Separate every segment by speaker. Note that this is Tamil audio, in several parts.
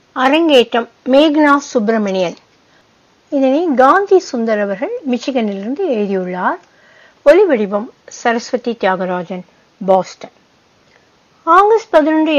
Speaker 1: அரங்கேற்றம் மேகனா சுப்பிரமணியன். இதனை காந்தி சுந்தர் அவர்கள் மிச்சிகனிலிருந்து எழுதியுள்ளார். ஒலிவடிவம் சரஸ்வதி தியாகராஜன், பாஸ்டன். ஆகஸ்ட் 11,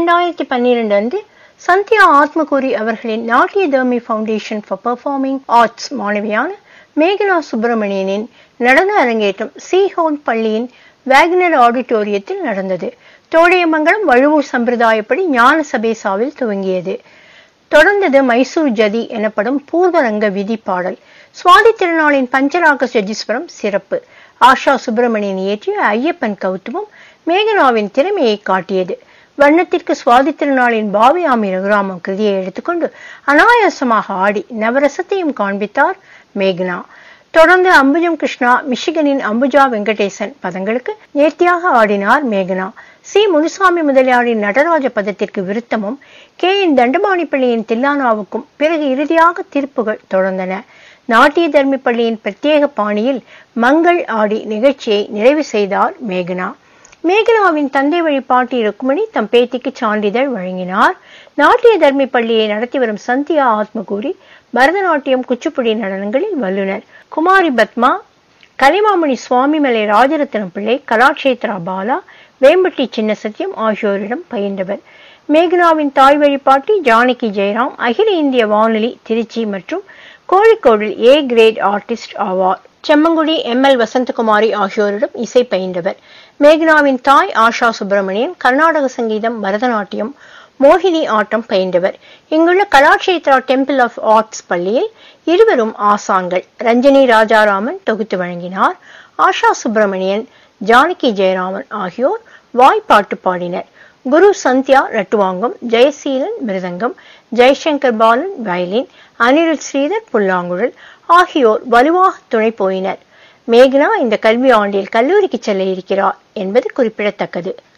Speaker 1: 2012 அன்று சந்தியா ஆத்மகூரி அவர்களின் நாட்டியதர்மி ஃபவுண்டேஷன் ஃபார் பெர்ஃபார்மிங் ஆர்ட்ஸ் மாணவியான மேகனா சுப்பிரமணியனின் நடன அரங்கேற்றம் சீஹோன் பள்ளியின் வேக்னர் ஆடிட்டோரியத்தில் நடந்தது. தோடையமங்கலம் வழுவூர் சம்பிரதாயப்படி ஞான சபேசாவில் துவங்கியது. தொடர்ந்தது மைசூர் ஜதி எனப்படும் பூர்வரங்க விதி பாடல். சுவாதி திருநாளின் பஞ்சராக ஜஜீஸ்வரம் சிறப்பு. ஆஷா சுப்பிரமணியன் இயற்றிய ஐயப்பன் கௌத்துவம் மேகனாவின் திறமையை காட்டியது. வண்ணத்திற்கு சுவாதி திருநாளின் பாவியாமி ரகுராமம் கிருதியை எடுத்துக்கொண்டு அனாயாசமாக ஆடி நவரசத்தையும் காண்பித்தார் மேகனா. தொடர்ந்து அம்புஜம் கிருஷ்ணா, மிஷிகனின் அம்புஜா வெங்கடேசன் பதங்களுக்கு நேர்த்தியாக ஆடினார் மேகனா. சி. முனுசாமி முதலியாரின் நடராஜ பதத்திற்கு விருத்தமும், கே. என். தண்டபாணிப்பள்ளியின் தில்லானாவுக்கும் பிறகு இறுதியாக திருப்புகள் தொடர்ந்தன. நாட்டிய தர்மி பள்ளியின் பிரத்யேக பாணியில் மங்கள் ஆடி நிகழ்ச்சியை நிறைவு செய்தார் மேகனா. மேகனாவின் தந்தை வழி பாட்டி ருக்மணி தம் பேத்திக்கு சான்றிதழ் வழங்கினார். நாட்டிய தர்மி பள்ளியை நடத்தி வரும் சந்தியா ஆத்மகூரி பரதநாட்டியம், குச்சிப்புடி நடனங்களில் வல்லுனர். குமாரி பத்மா, கலைமாமணி சுவாமிமலை ராஜரத்னம் பிள்ளை, கலாட்சேத்ரா பாலா, வேம்பட்டி சின்ன சத்தியம் ஆகியோரிடம் பயின்றவர். மேகனாவின் தாய் வழிபாட்டி ஜானகி ஜெயராம் அகில இந்திய வானொலி திருச்சி மற்றும் கோழிக்கோடில் ஏ கிரேட் ஆர்டிஸ்ட் ஆவார். செம்மங்குடி எம்.எல். வசந்தகுமாரி ஆகியோரிடம் இசை பயின்றவர். மேகனாவின் தாய் ஆஷா சுப்பிரமணியன் கர்நாடக சங்கீதம், பரதநாட்டியம், மோகினி ஆட்டம் பயின்றவர். இங்குள்ள கலாட்சேத்ரா டெம்பிள் ஆஃப் ஆர்ட்ஸ் பள்ளியில் இருவரும் ஆசான்கள். ரஞ்சனி ராஜாராமன் தொகுத்து வழங்கினார். ஆஷா சுப்பிரமணியன், ஜானகி ஜெயராமன் ஆகியோர் வாய்ப்பாட்டு பாடினர். குரு சந்தியா நட்டுவாங்கம், ஜெயசீலன் மிருதங்கம், ஜெய்சங்கர் பாலன் வயலின், அனிருத் ஸ்ரீதர் புல்லாங்குழல் ஆகியோர் வலுவாக துணை போயினர். மேகனா இந்த கல்வி ஆண்டில் கல்லூரிக்கு செல்ல இருக்கிறார் என்பது குறிப்பிடத்தக்கது.